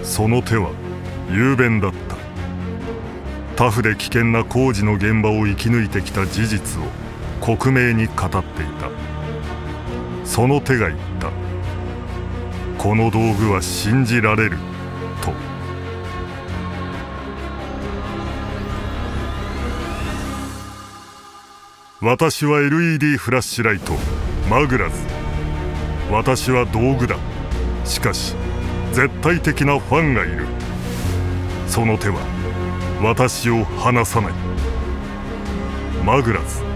その手は雄弁だった。タフで危険な工事の現場を生き抜いてきた事実を克明に語っていた。その手が言った。この道具は信じられると。私は LED フラッシュライトマグラズ。私は道具だ。しかし絶対的なファンがいる。その手は私を離さない。マグラズ。